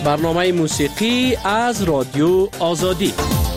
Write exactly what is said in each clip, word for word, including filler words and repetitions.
برنامه موسیقی از رادیو آزادی.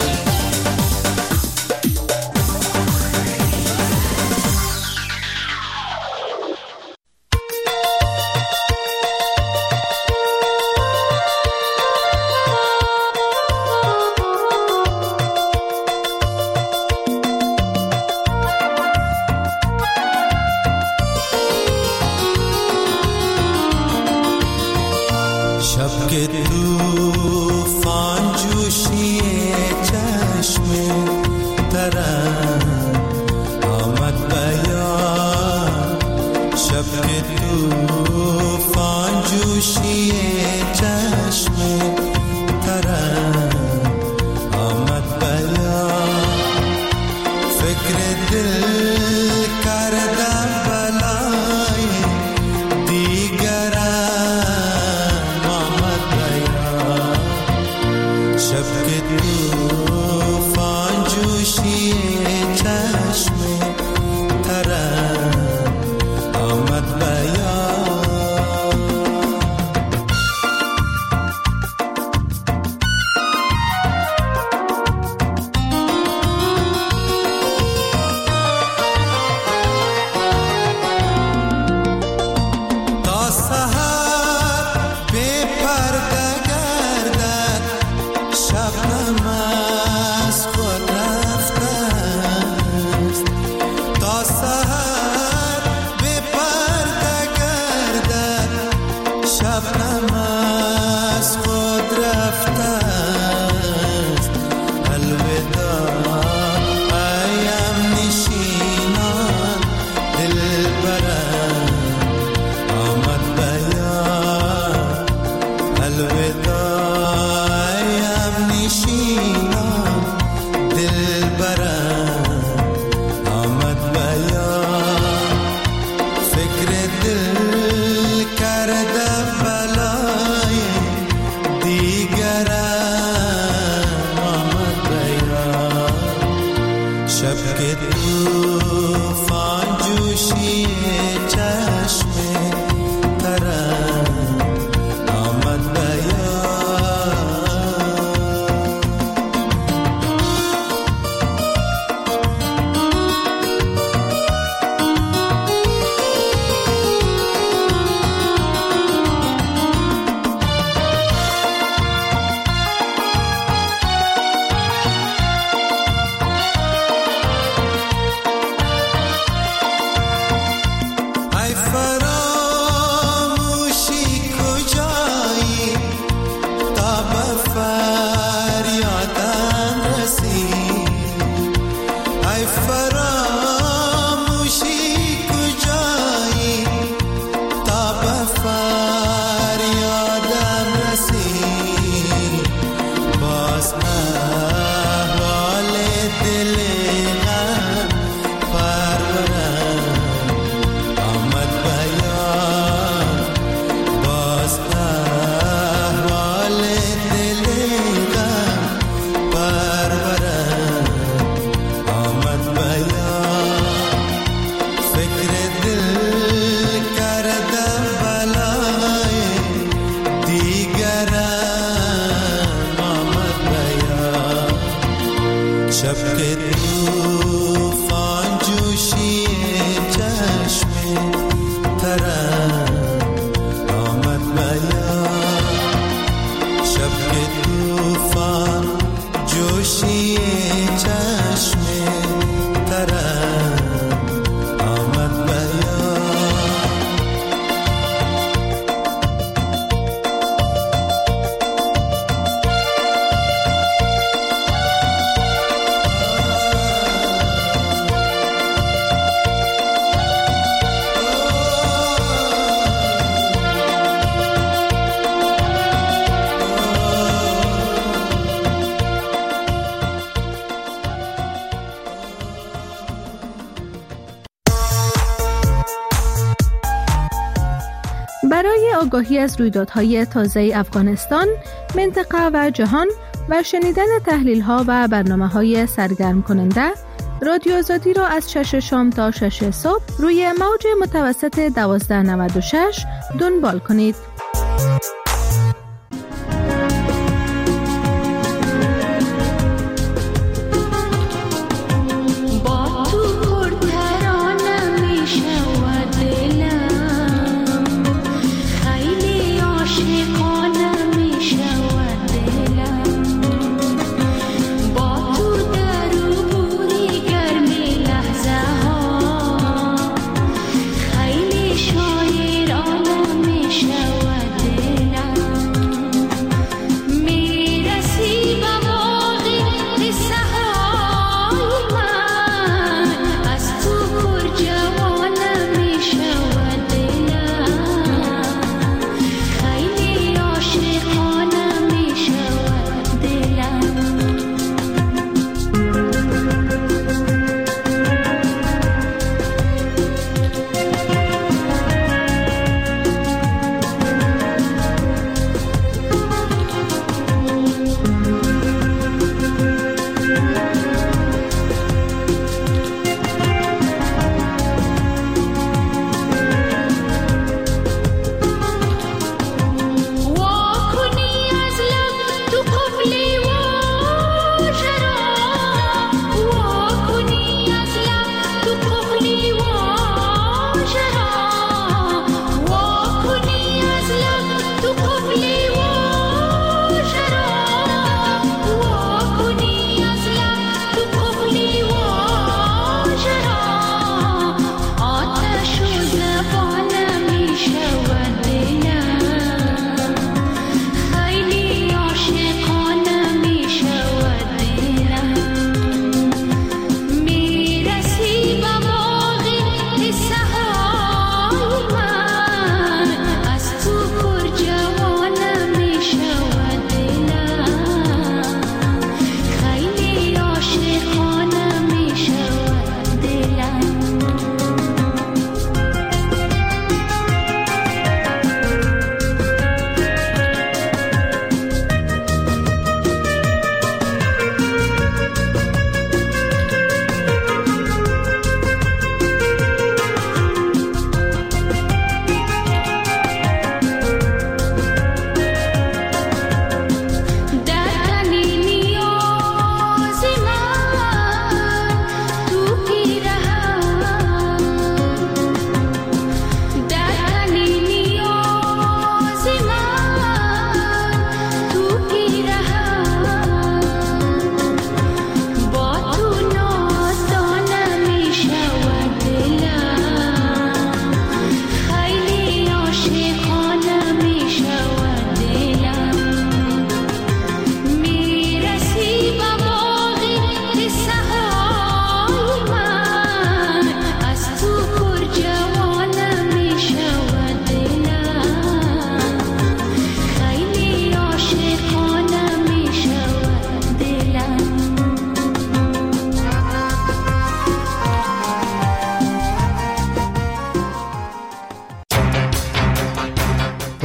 برای آگاهی از رویدادهای تازه افغانستان، منطقه و جهان و شنیدن تحلیل‌ها و برنامه‌های سرگرم کننده، رادیو آزادی را از شش شام تا شش صبح روی موج متوسط دوازده نود و شش دنبال کنید.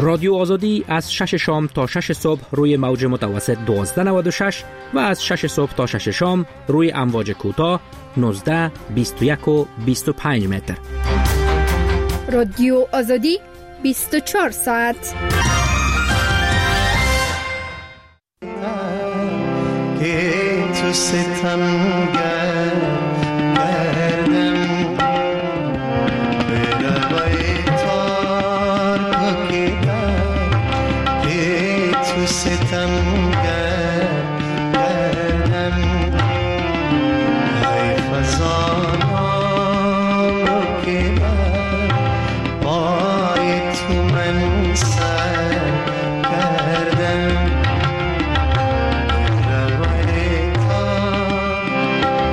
رادیو آزادی از شش شام تا شش صبح روی موج متوسط دوازده نود و شش و از شش صبح تا شش شام روی امواج کوتاه نوزده، بیست و یک و بیست و پنج متر. رادیو آزادی بیست و چهار ساعت. که تو ستم گردم به لبای تار پاکیدم، که تو ستم گردم ای خزانم رو که من پای تو من سر کردم.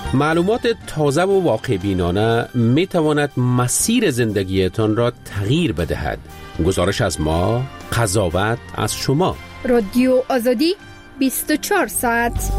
معلومات تازه و واقع بینانه می تواند مسیر زندگیتان را تغییر بدهد. گزارش از ما، قضاوت از شما. رادیو آزادی بیست و چهار ساعت.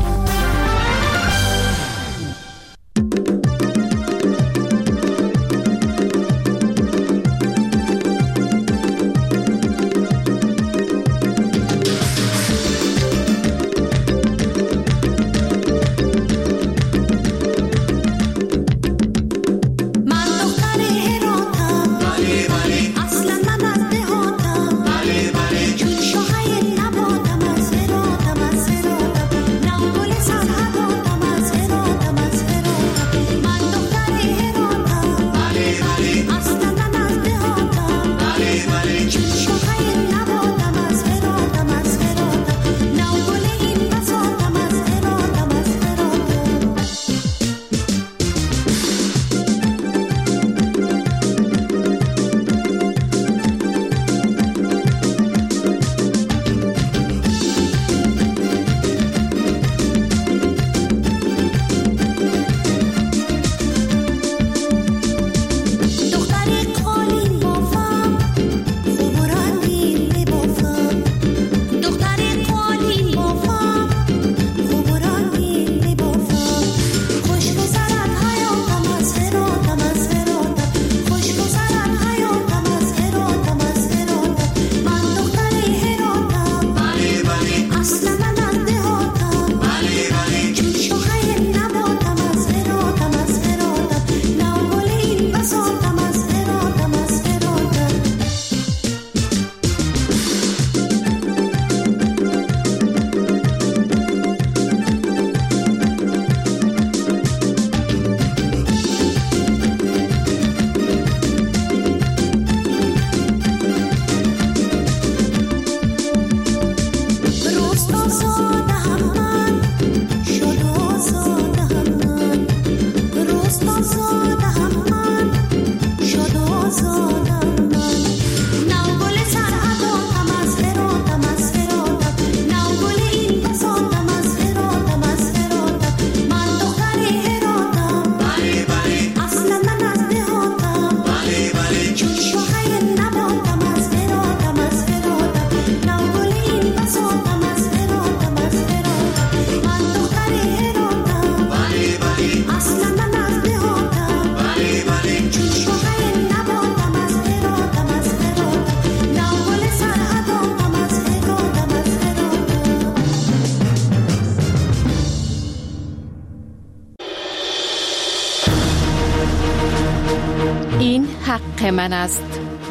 حق من است.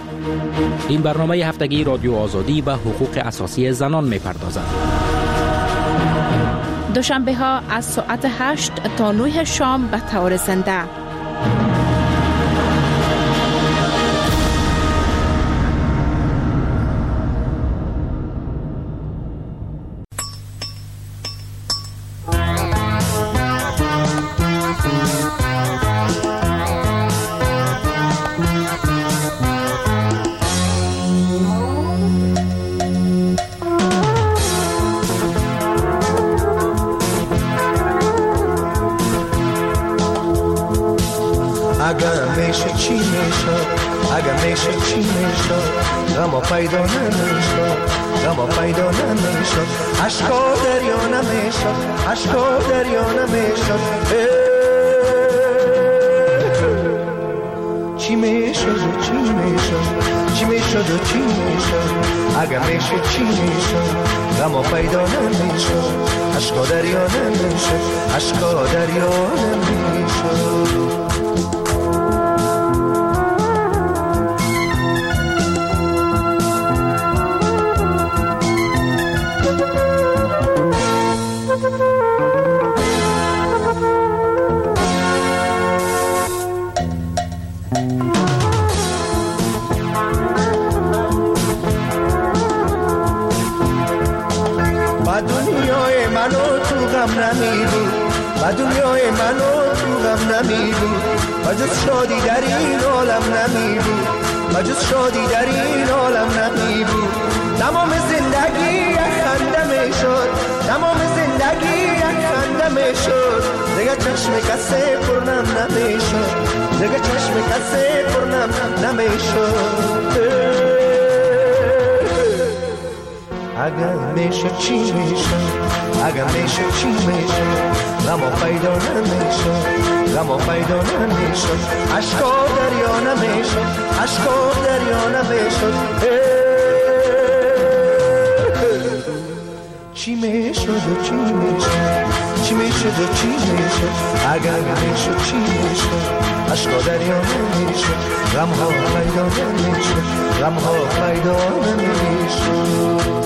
این برنامه هفتگی رادیو آزادی به حقوق اساسی زنان می‌پردازد. دوشنبه ها از ساعت هشت تا نه شام به طور زنده. اگر میشه چی میشه، اگر میشه چی میشه، غم پیدا نمیشه، غم پیدا نمیشه، عشقا دریا نمیشه، عشقا دریا نمیشه. چی میشه و چی میشه، چی میشه و چی میشه، اگر میشه چی میشه، غم پیدا نمیشه، عشقا دریا نمیشه، عشقا دریا نمیشه. و دنیای منو تو غم نمی بود، و جز شادی در این عالم نمی بود، و جز شادی در این عالم نمی بود. تمام زندگی یک خنده می شد، تمام زندگی یک خنده می شد. دیگه چشم کسی پرنم نمیشد، دیگه چشم کسی پرنم نمیشد. اگر میشه چی میشه، اگر میشه چی میشه، غم پیدا نمیشه، غم پیدا نمیشه، عشقا دریا نمیشه، عشقا دریا نمیشه. چی میشه و چی میشه، چی میشه و چی میشه، اگر میشه چی میشه، عشقا دریا نمیشه، غم ها پیدا نمیشه، غم ها پیدا نمیشه.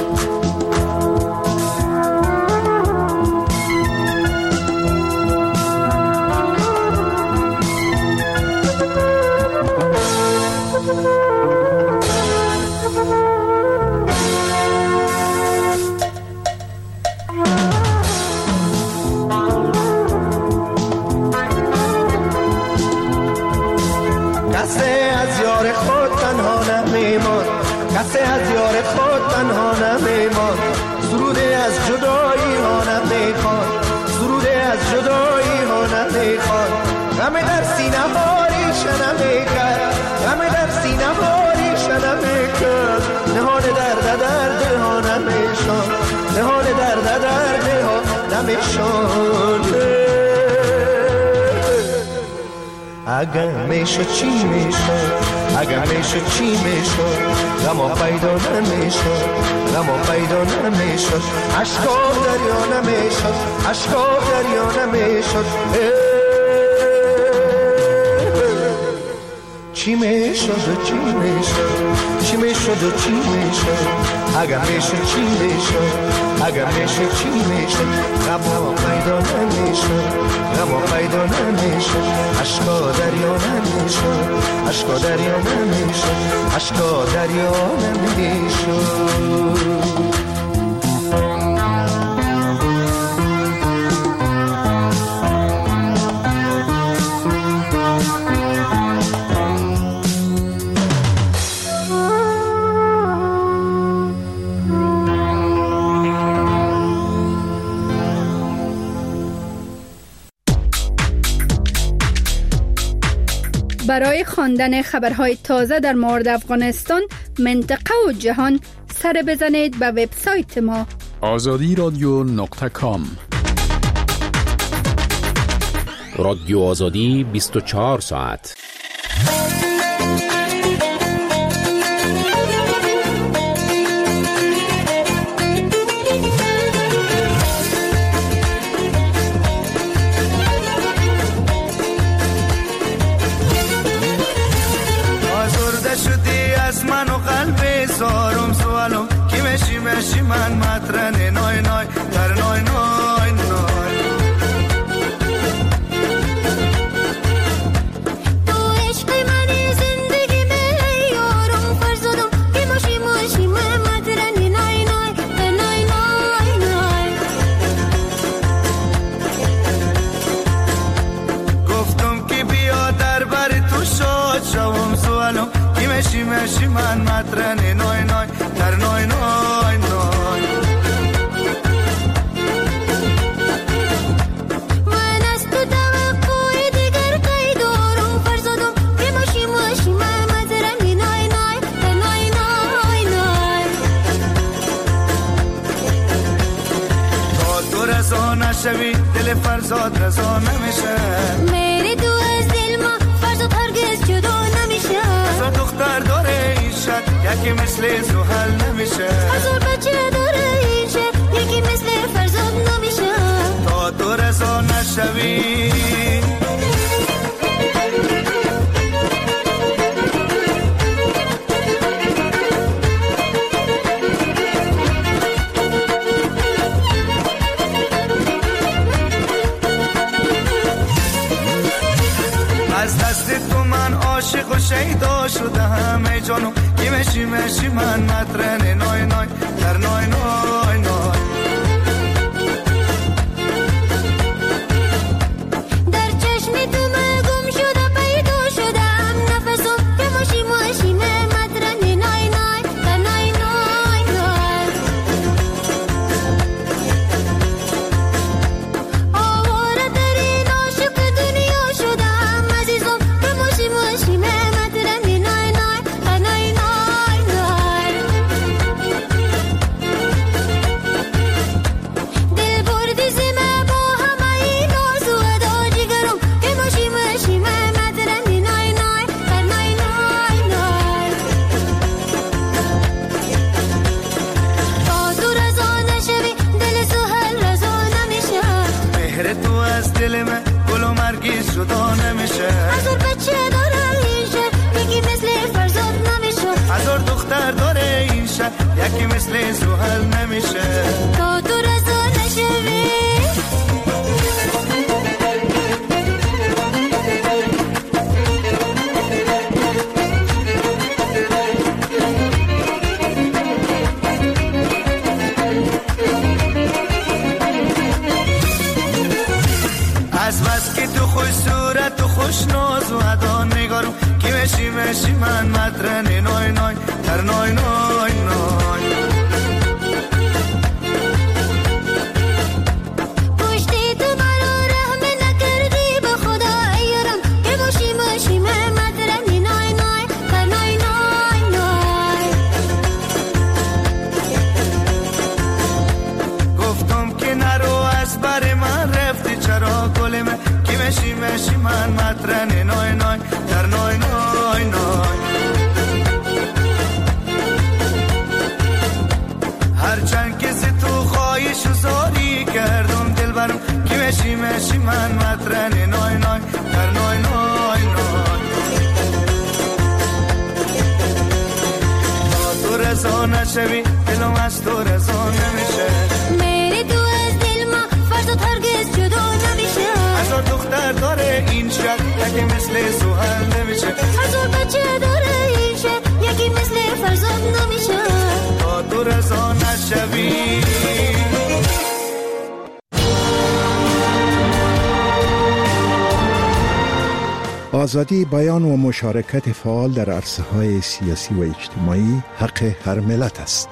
کسی از یار خود تنها نمیمان، سروده از جدایی ها نمیخوان، سروده از جدایی ها نمیخوان. غم در سینه هاریش نمیکرد، غم در سینه هاریش نمیکرد، نهان درد درد ها نمیشان، نهان درد درد ها نمیشان. اگر میشه چی میشه، اگر میشه چی میشه، غم پیدا نمیشه، غم پیدا نمیشه، عشقا دریا نمیشه، عشقا دریا نمیشه. چی میشه و چی میشه، چی میشه و چی میشه، اگر میشه چی میشه، اگر میشه چی میشه، غم پیدا نمیشه، غم پیدا نمیشه، عشقا دریا نمیشه، عشقا دریا نمیشه، عشقا دریا نمیشه. برای خواندن خبرهای تازه در مورد افغانستان، منطقه و جهان، سر بزنید به وبسایت ما آزادی رادیو نقطه کام. رادیو آزادی بیست و چهار ساعت. زارم سوالم کی مشی مشی من مطرن نای نای در نای نای نای. تو عشق منی زندگی می یارم فرزادم کی مشی مشی من مطرن نای نای در نای نای نای. گفتم کی بیا در بر تو شاد شوم سوالم کی مشی مشی من مطرن نای نای در نای نای نای. من از تو توقع دیگر کی دارم فرزادم کی مشی مشی من مطرن نای نای در نای نای نای. تا تو رضا نشوی دل فرزاد رضا نمیشه، میری تو از دل ما فرزاد هرگز جدا نمیشه. از دختر داره این شک یکی مثل زحل نمیشه، هزار بچه داره این شک یکی مثل فرزاد نمیشه. تا تو رضا نشوی از دست تو من عاشق و شیدا شدم ای جانو کی مشی مشی من مطرن نای نای در نای نای نای. در چشم تو من گم شده پیدا شدم نفسم کی مشی مشی من مطرن نای نای در نای نای نای. آواره در این گلمه گل و مرگیز جدا نمیشه. هزار بچه داره این شهر یکی مثل فرزاد نمیشه. هزار دختر داره این شهر یکی مثل زحل نمیشه. تا تو رضا نشوی از بس که تو خوش صورت و خوش ناز و ادا نگارم که مشی مشی من مدرن نای نای تر نای نای نای پشتی تو برا رحم نکردی به خدا ایرم که مشی مشی من مدرن نای نای تر نای نای نای گفتم که نرو از بر من رفتی چرا گلمه که مشی مشی من مدرن نای نای تر نای نای نای هرچند که ز تو خواهش و زاری کردم دل برم که مشی مشی من مدرن نای نای تر نای نای نای تا تو رضا نشوی دلم از تو رضا نمیشه. میری تو از دل ما فرزاد هرگز جدا نمیشه. هزار دختر داره این شهر یکی مثل زحل نمیشه. هزار بچه داره این شهر یکی مثل فرزاد نمیشه. تا تو رضا نشوی آزادی بیان و مشارکت فعال در عرصه‌های سیاسی و اجتماعی حق هر ملت است.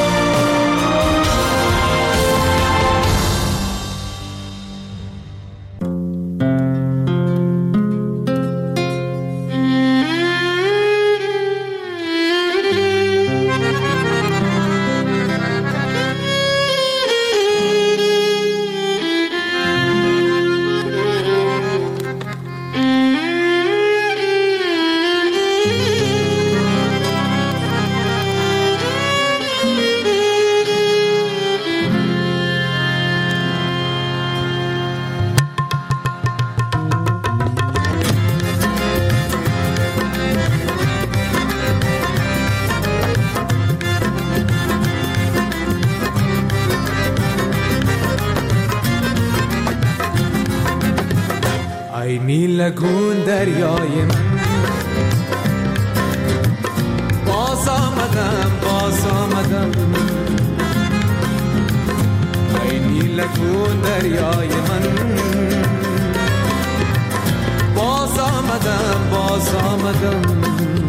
ای نیلگون دریای من باز آمدم باز آمدم ای نیلگون دریای من باز آمدم باز آمدم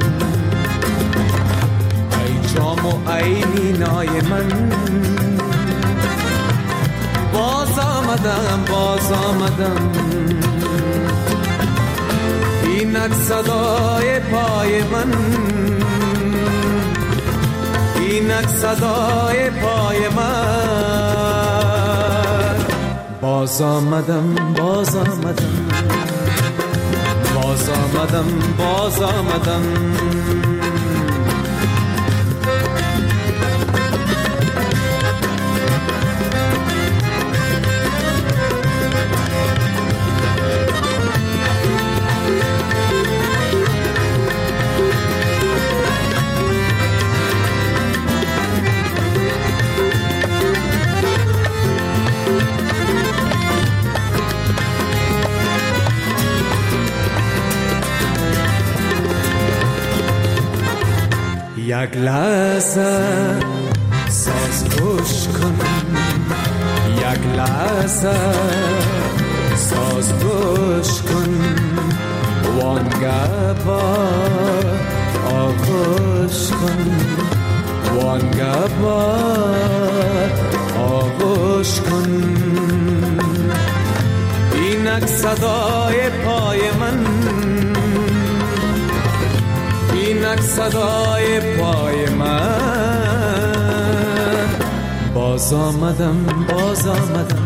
ای جام و ای مینای من باز آمدم باز آمدم اینک صدای پای من اینک صدای پای من باز آمدم باز آمدم باز آمدم باز آمدم یک لحظه ساز گوش کن یک لحظه ساز گوش کن وانگه با آغوش کن وانگه با آغوش کن اینک صدای پای من اینک صدای پای من باز آمدم باز آمدم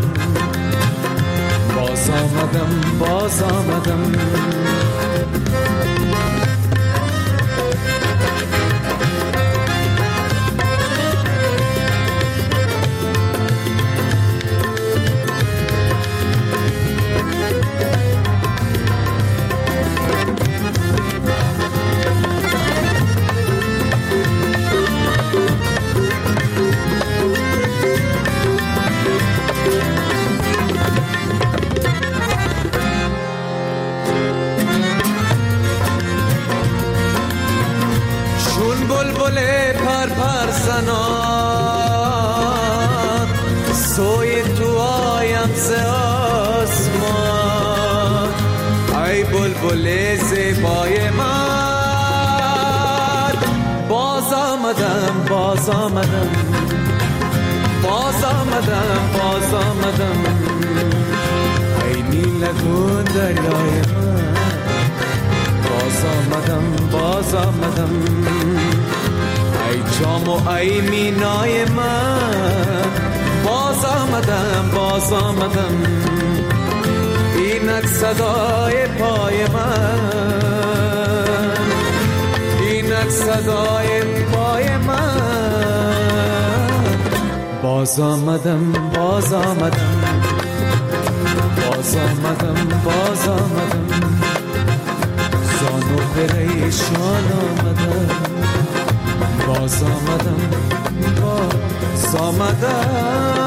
باز آمدم باز آمدم زنان سوی تو آیم ز آسمان ای بلبل زیبای من باز آمدم باز آمدم باز آمدم باز آمدم ای نیلگون دریای من باز آمدم باز آمدم ای جام و ای مینای من باز آمدم باز آمدم اینک صدای پای من اینک صدای پای من باز آمدم باز آمدم باز آمدم باز آمدم زان و پریشان آمدم باز آمدم باز آمدم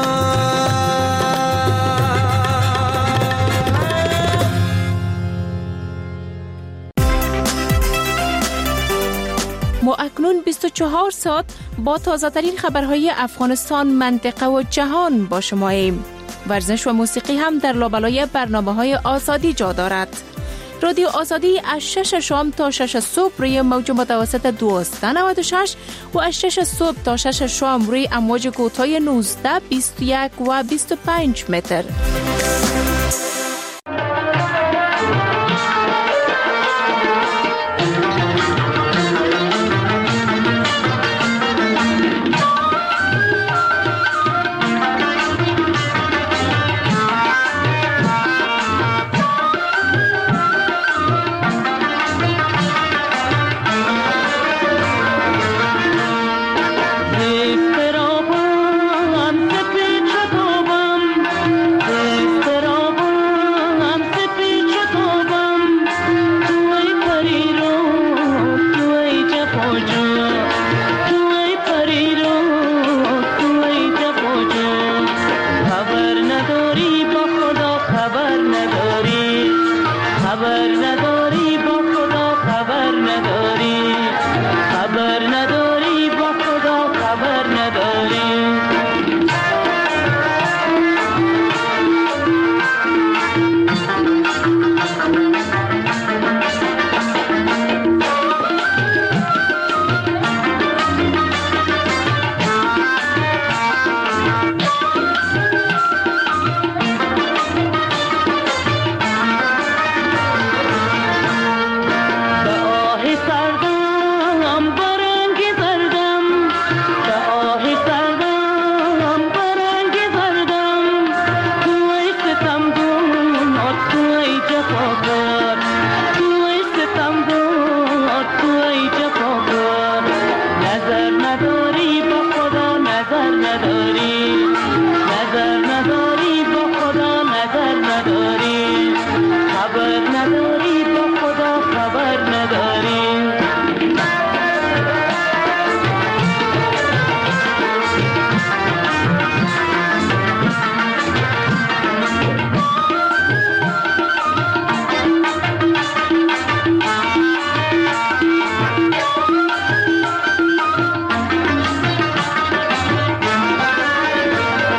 ما اکنون بیست و چهار ساعت با تازه ترین خبرهای افغانستان، منطقه و جهان با شما ایم. ورزش و موسیقی هم در لابلای برنامه‌های آزادی جا دارد. رادیو آزادی از شش شام تا شش صبح روی موج متوسط دویست و نود و شش و از شش صبح تا شش شام روی امواج کوتاه نوزده، بیست و یک و بیست و پنج متر.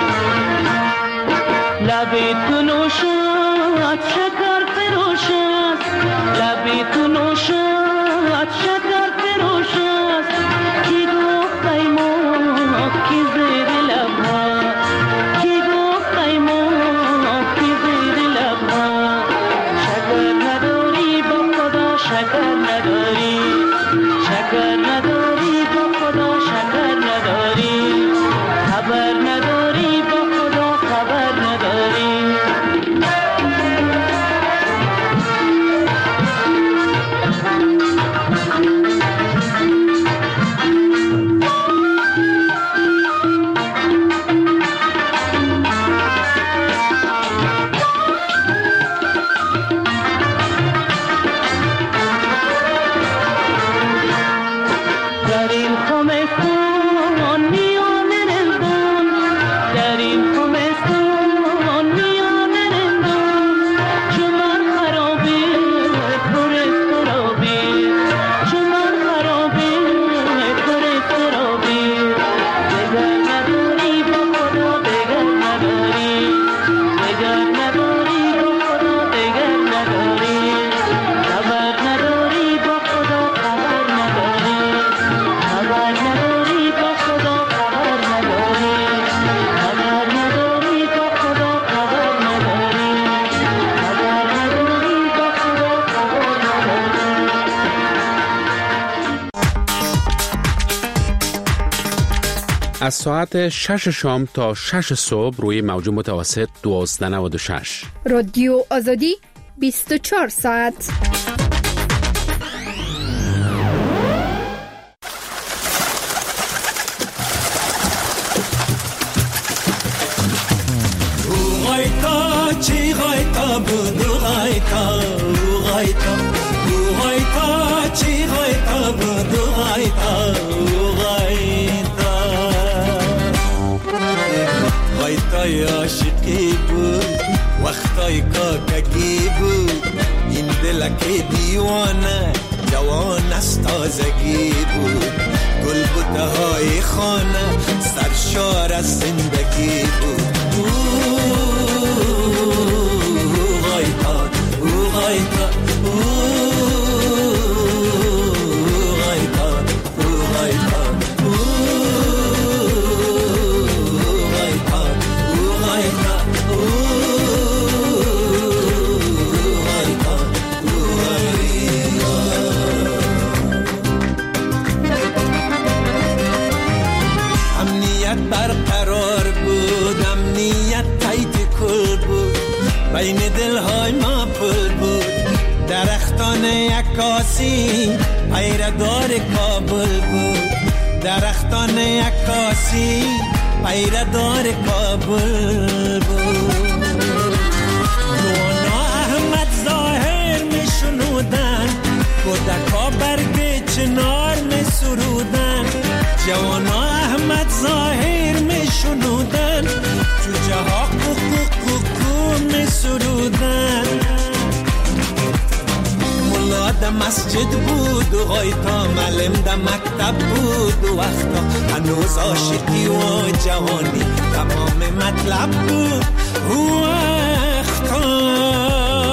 لبی تو نوشد شکر فروشد از ساعت شش شام تا شش صبح روی موج متوسط دوازده نود و شش. رادیو آزادی بیست و چهار ساعت. چی غایتا بود غایتا غایتا غایتا چی غایتا بود غایتا غایتا غایتای عاشقی بود وقتای کاکگی بود این دلک دیوانه جوان از تازگی بود گل بوته های خانه سرشار از زندگی بود بین دلهای ما پل بود درختان عکاسی پیردار کابل بود درختان عکاسی پیردار کابل بود نوانا احمد ظاهر می شنودن کودکا برگ چنار می سرودن جوانا احمد ظاهر می شنودن جوجه ها کوکو کوکو می سرودن ملا ده مسجد بود و غایتا معلم ده مکتب بود و وقتا هنوز عاشقی و جوانی تمام مطلب بود و وقتا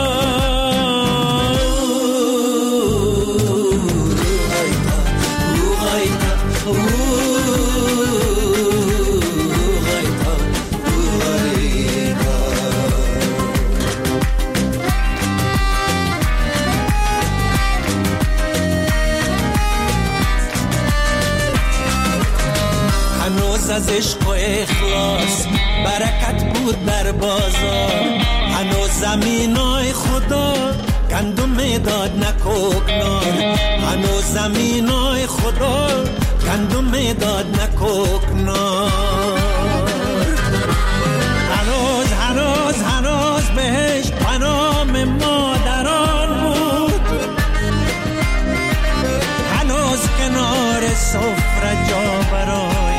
از عشق و اخلاص برکت بود در بازار هنوز زمینای خدا گندم داد نکوکنار هنوز زمینای خدا گندم داد نکوکنار هنوز هنوز هنوز بهش پنام مادران بود هنوز کنار سفره جا برای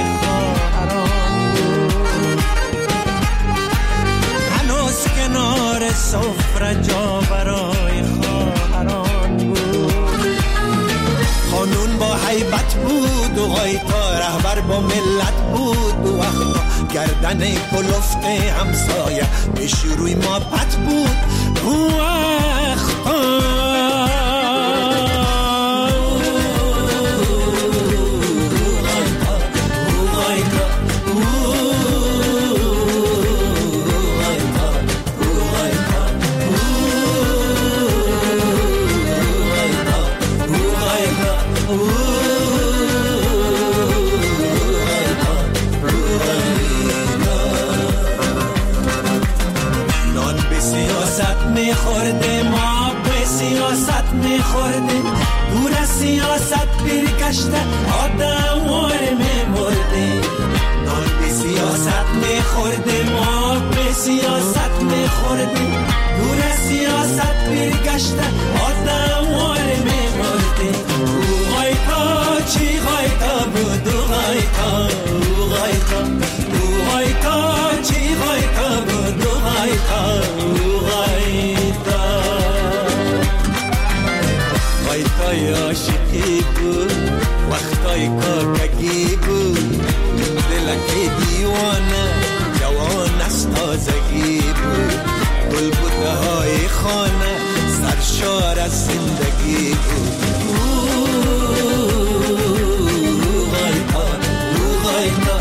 کنار سفره جا برای خواهران بود خانون با حیبت بود و غایتا رهبر با ملت بود و وقتا گردن کلفت همسایه پیش روی ما پت بود و وقتا میخورده ما به سیاست میخورده دور از سیاست برگشته آدم واره میمرده نان به سیاست میخورده ما به سیاست میخورده دور از سیاست برگشته آدم واره میمرده غایتا چی غایتا بود غایتا غایتا غایتا چی غایتا بود غایتا غایتای عاشقی بود وقتای کاکگی بود دلک دیوانه جوان از تازگی بود گل بوته های خانه سرشار از زندگی بود غایتا غایتا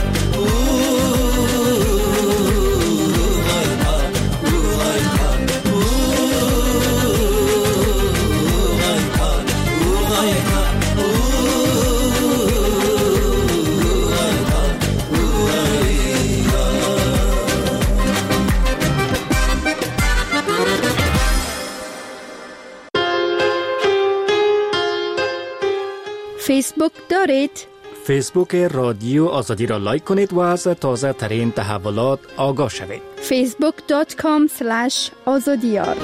فیسبوک دارید؟ فیسبوک رادیو آزادی را لایک کنید و از تازه ترین تحولات آگاه شوید. فیسبوک دات کام اسلش آزادیار.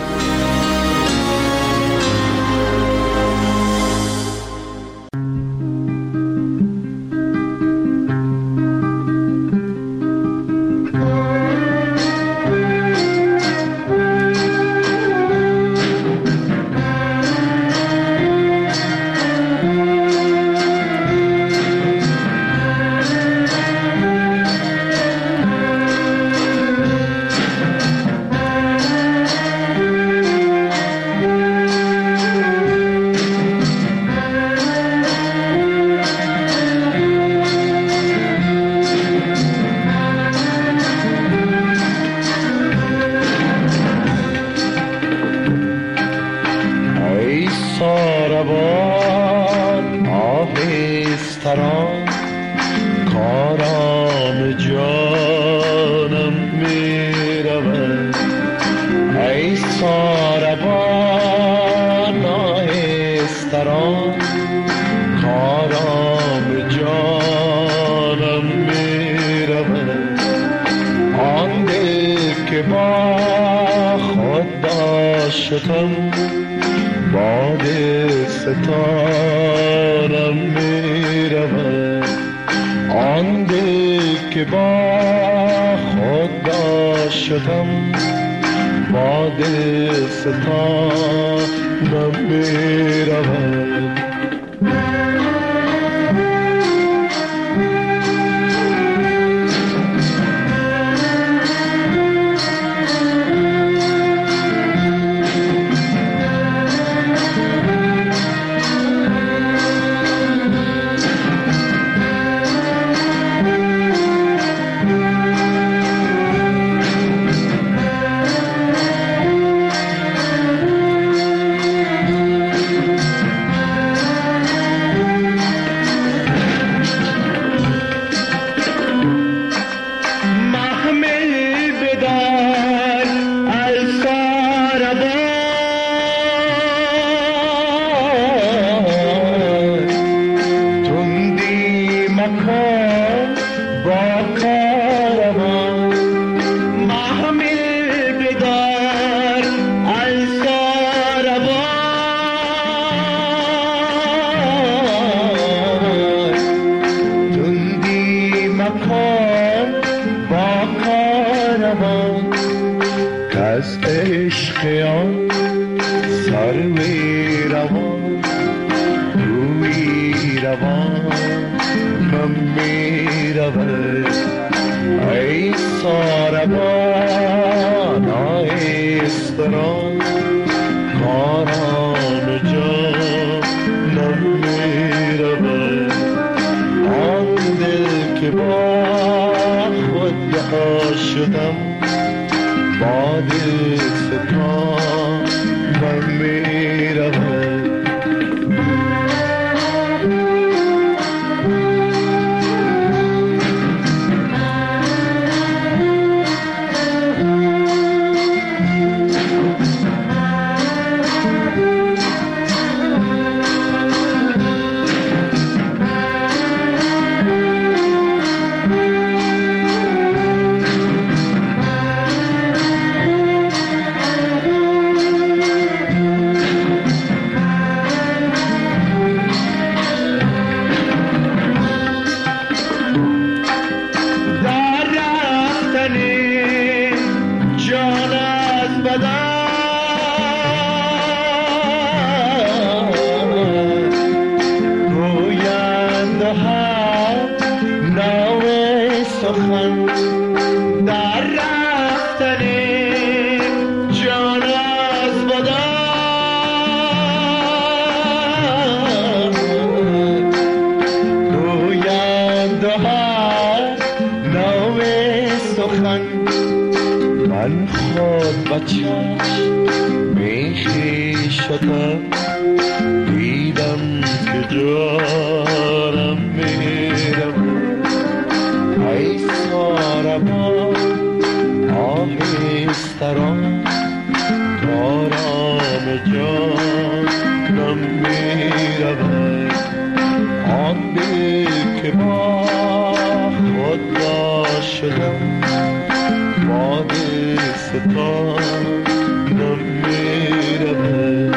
ستانم میرود.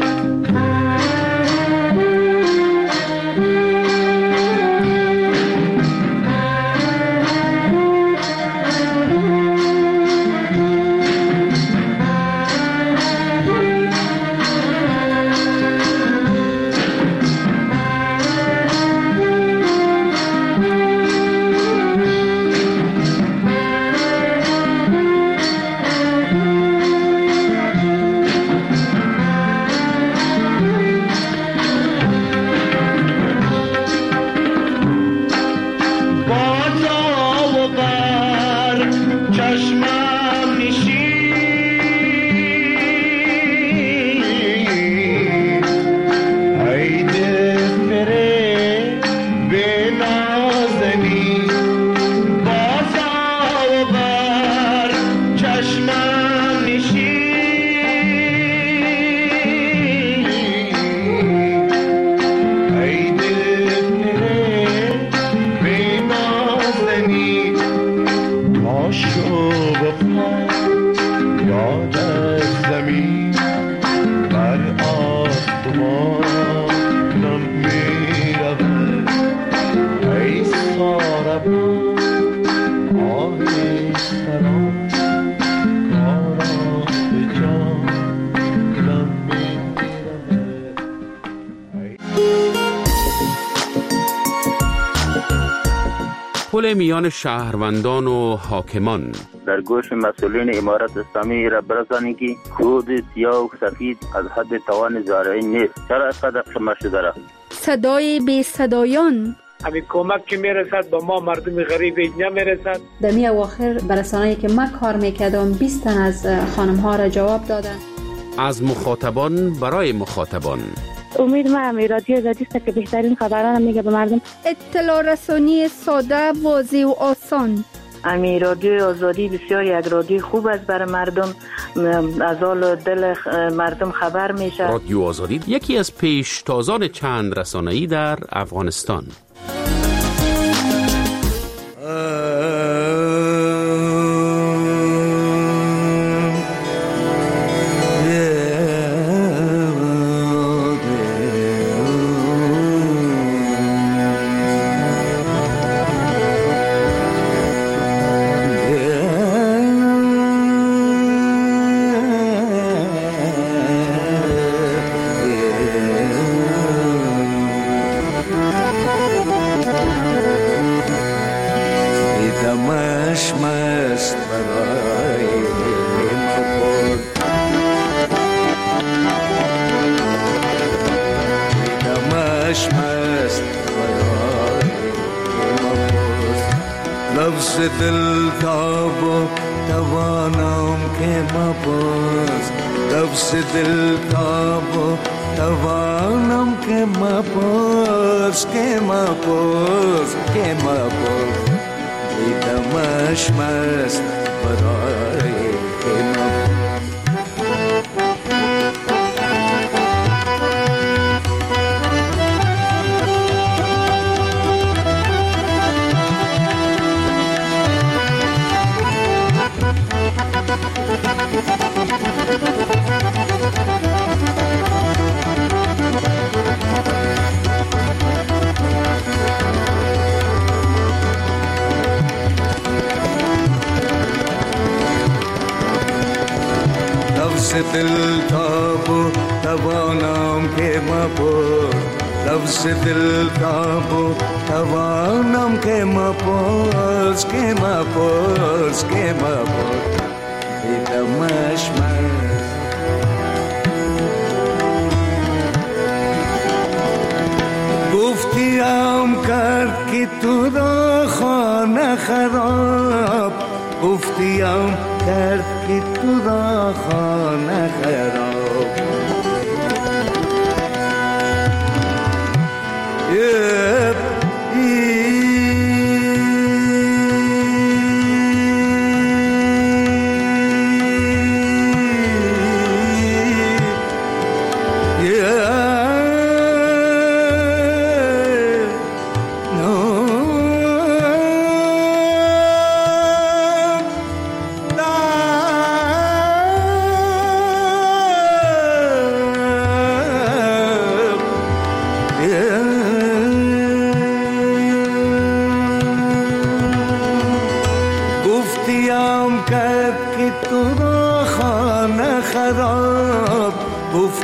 پل میان شهروندان و حاکمان. در گوش مسئولین امارت اسلامی را برسانید که خود سیاه و سفید از حد توان زارعی نیست. چرا اینقدر قمه شده را؟ صدای بی صدایان. همین کمک که میرسد با ما مردم غریب نمیرسد. در می اواخر برسانه‌ای که من کار میکردم بیست تن از خانم ها را جواب دادن. از مخاطبان برای مخاطبان. امید ما هم رادیو آزادی است که بهترین خبران میگه به مردم. اطلاع رسانی ساده، واضح و آسان. امی رادیو آزادی بسیار یک رادیو خوب است برای مردم، از حال دل مردم خبر میشه. رادیو آزادی یکی از پیشتازان چند رسانه‌ای در افغانستان. لفظ دل تاب توانم که مباز، لفظ دل تاب توانم که مباز، که مباز، که مباز دیدمش مست برای که مباز. لفظ دل تاب توانم که مباز، لفظ دل تاب توانم که مباز، که مباز، که مباز دیدمش من. گفتیم کرد که تو را خانه خراب، گفتیم کرد که تو را خانه خراب.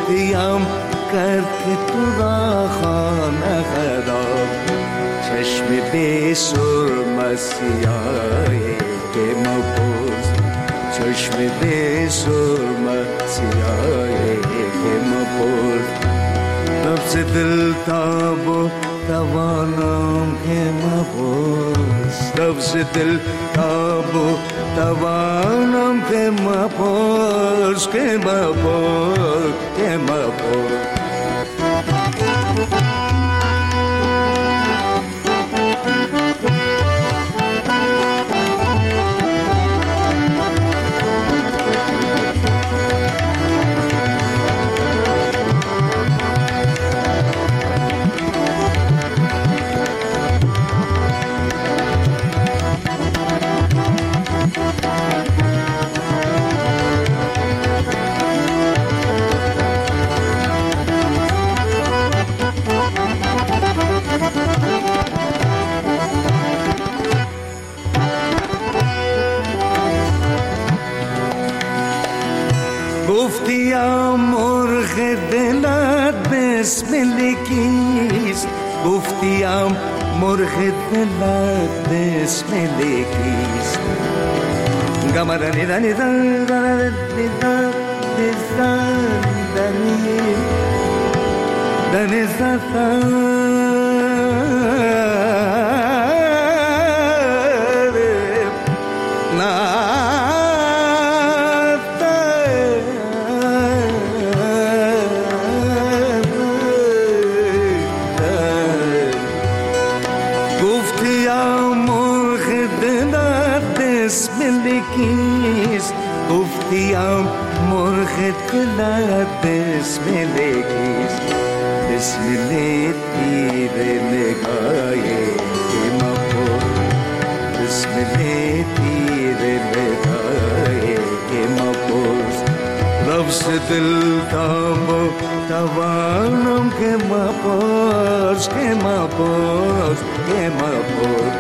گفتیم کرد که تو را خانه خراب چشم بی سرمه سیاهی که مپوز چشم بی سرمه سیاهی که مپوز نفس دل تاب و توانم که مپوز نفس دل تاب و توانم که مپوز که مپوز که مپوز گفتیم مرغ دلت بسمل کیست گفتیم مرغ دلت بسمل کیست گمرانی دانی دانی دانی دانی دانی دانی گفتیم مرغ دلت بسمل کیست بسمل تیر نگاه که مپوز بسمل تیر نگاه که مپوز لفظ دل تاب و توانم که مپوز که مپوز که مپوز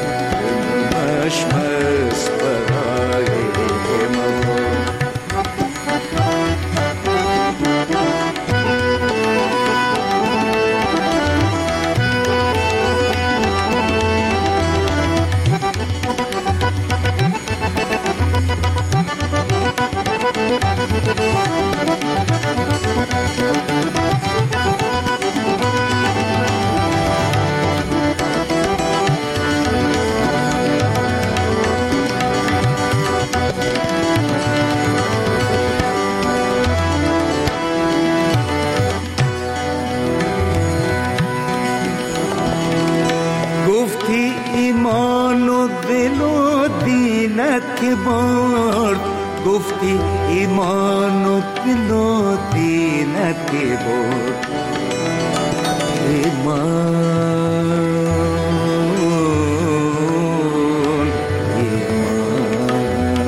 مشمس برای که برد گفتی ایمان و دل و دینت که برد ایمان ایمان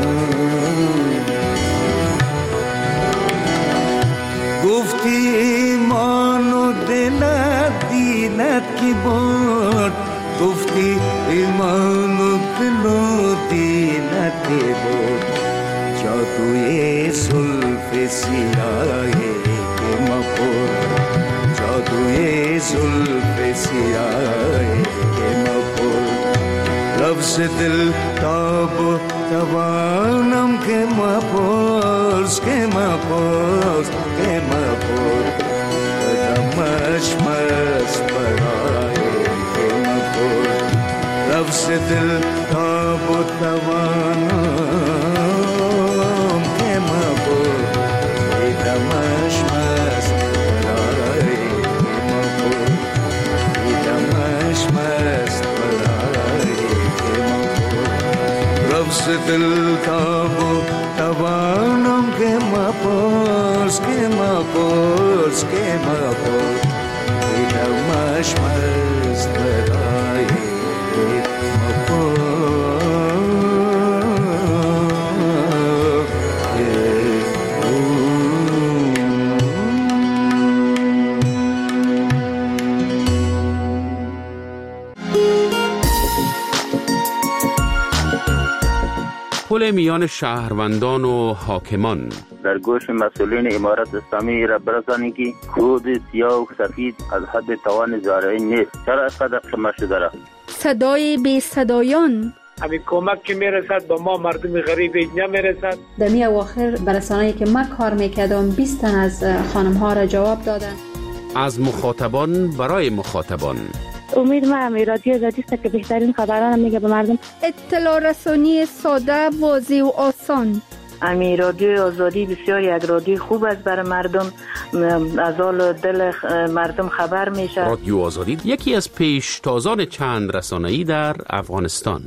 گفتی ایمان و دل دینت که برد گفتی ایمان و دل و دینت که بود جادوی زلف سیاهی که مپرد جادوی زلف سیاهی که مپرد لفظ دل تاب و توانم که مپرد که مپرد که مپرد قدمش مست برای لفظ دل تاب و توانم که مپرد ایدمش مست برای که مپرد ایدمش مست برای که مپرد لفظ دل تاب و توانم که مپرد که مپرد که مپرد ایدمش مست برای پل میان شهروندان و حاکمان در گوش مسئولین امارت اسلامی را برسانید که کود سیاه و سفید از حد توان زارعین نیست. چرا اینقدر قیمت شده را؟ صدای بی صدایان، همین کمک که میرسد به ما مردم غریب نمیرسد. در می اواخر برسانه‌ای که من کار میکردم بیست تن از خانم ها را جواب دادن. از مخاطبان برای مخاطبان. امید ما هم رادیو آزادی است که بهترین خبران میگه به مردم. اطلاع رسانی ساده، واضح و آسان. امی رادیو آزادی بسیار یک رادیو خوب است برای مردم، از حال دل مردم خبر میشه. رادیو آزادی یکی از پیشتازان چند رسانه‌ای در افغانستان.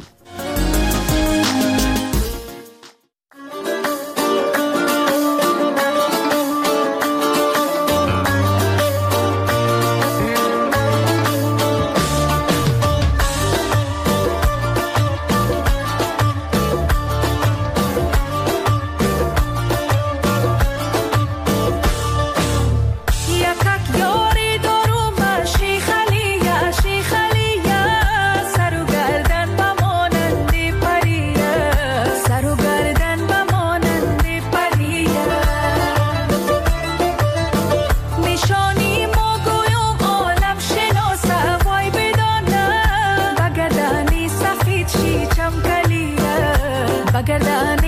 Bagardani